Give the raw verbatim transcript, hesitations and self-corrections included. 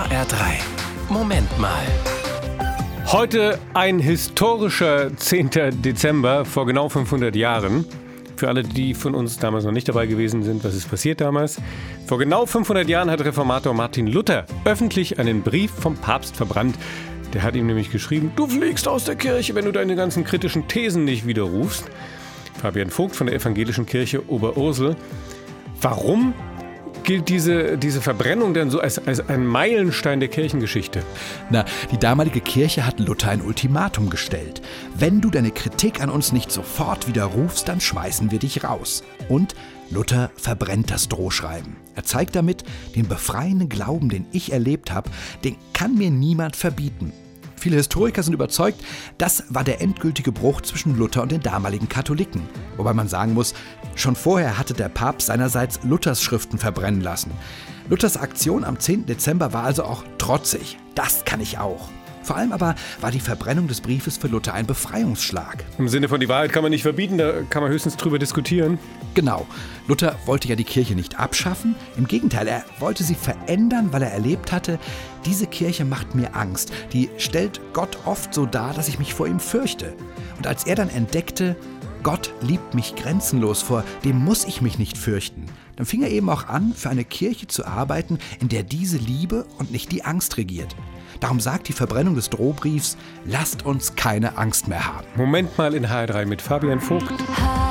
H R drei. Moment mal. Heute ein historischer zehnten Dezember vor genau fünfhundert Jahren. Für alle, die von uns damals noch nicht dabei gewesen sind, was ist passiert damals? Vor genau fünfhundert Jahren hat Reformator Martin Luther öffentlich einen Brief vom Papst verbrannt. Der hat ihm nämlich geschrieben, du fliegst aus der Kirche, wenn du deine ganzen kritischen Thesen nicht widerrufst. Fabian Vogt von der Evangelischen Kirche Oberursel. Warum gilt diese, diese Verbrennung denn so als, als ein Meilenstein der Kirchengeschichte? Na, die damalige Kirche hat Luther ein Ultimatum gestellt. Wenn du deine Kritik an uns nicht sofort widerrufst, dann schmeißen wir dich raus. Und Luther verbrennt das Drohschreiben. Er zeigt damit, den befreienden Glauben, den ich erlebt habe, den kann mir niemand verbieten. Viele Historiker sind überzeugt, das war der endgültige Bruch zwischen Luther und den damaligen Katholiken. Wobei man sagen muss, schon vorher hatte der Papst seinerseits Luthers Schriften verbrennen lassen. Luthers Aktion am zehnten Dezember war also auch trotzig. Das kann ich auch. Vor allem aber war die Verbrennung des Briefes für Luther ein Befreiungsschlag. Im Sinne von, die Wahrheit kann man nicht verbieten, da kann man höchstens drüber diskutieren. Genau. Luther wollte ja die Kirche nicht abschaffen. Im Gegenteil, er wollte sie verändern, weil er erlebt hatte, diese Kirche macht mir Angst. Die stellt Gott oft so dar, dass ich mich vor ihm fürchte. Und als er dann entdeckte, Gott liebt mich grenzenlos, vor dem muss ich mich nicht fürchten, dann fing er eben auch an, für eine Kirche zu arbeiten, in der diese Liebe und nicht die Angst regiert. Darum sagt die Verbrennung des Drohbriefs, lasst uns keine Angst mehr haben. Moment mal in H R drei mit Fabian Vogt.